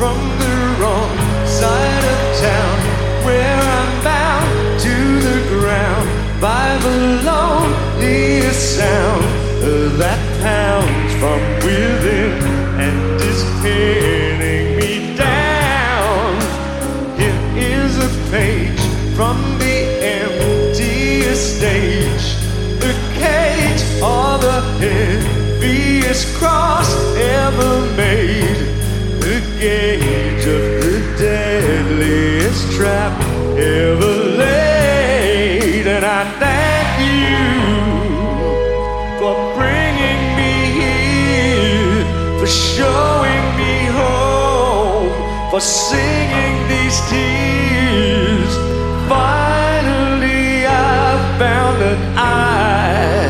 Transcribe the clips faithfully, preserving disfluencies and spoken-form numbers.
from the wrong side of town, where I'm bound to the ground by the loneliest sound that pounds from within and is pinning me down. Here is a page from the emptiest stage, the cage or the heaviest cross ever made, the gauge of the deadliest trap ever laid. And I thank you for bringing me here, for showing me home, for singing these tears. Finally I found that I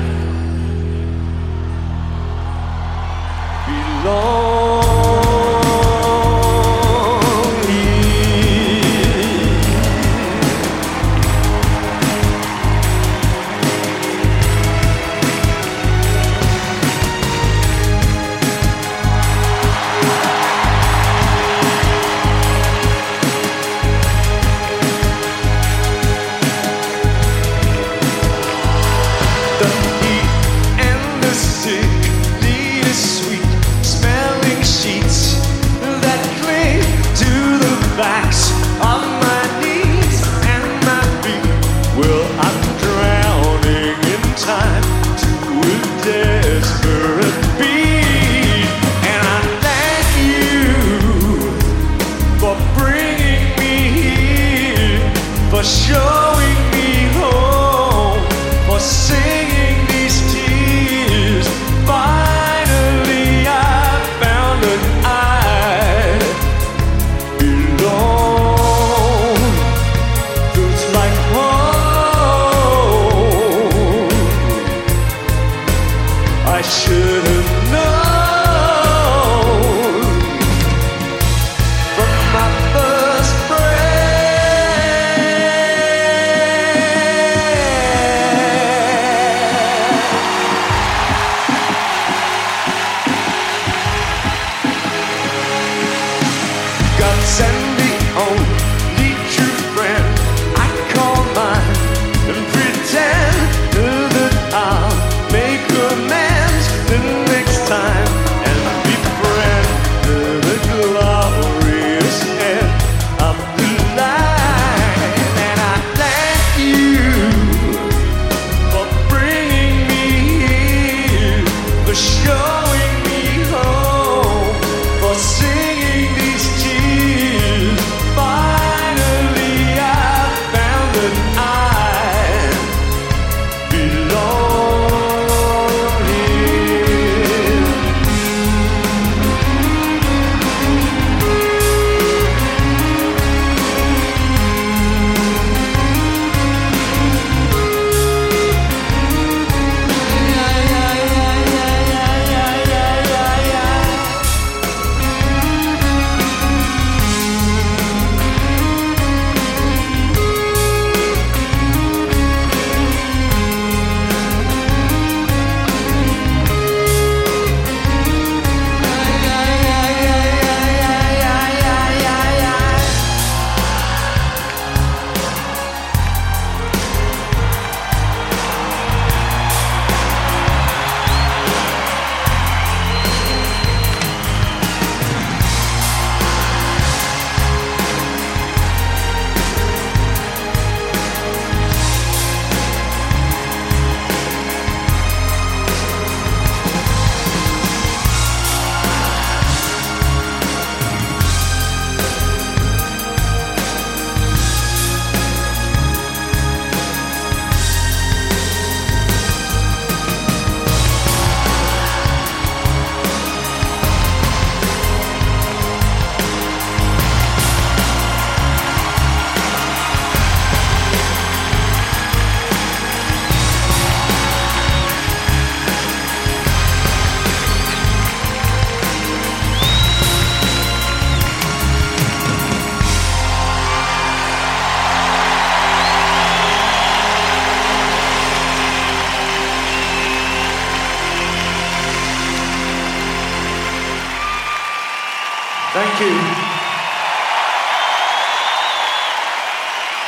belong. Showing me home, for singing these tears. Finally I found that I belong. Feels like home. I should have known from my first breath. And the only true friend I call mine, and pretend that I'll make amends the next time and befriend the glorious end of the line. And I thank you for bringing me here, for showing me home, for singing these tears. Thank you.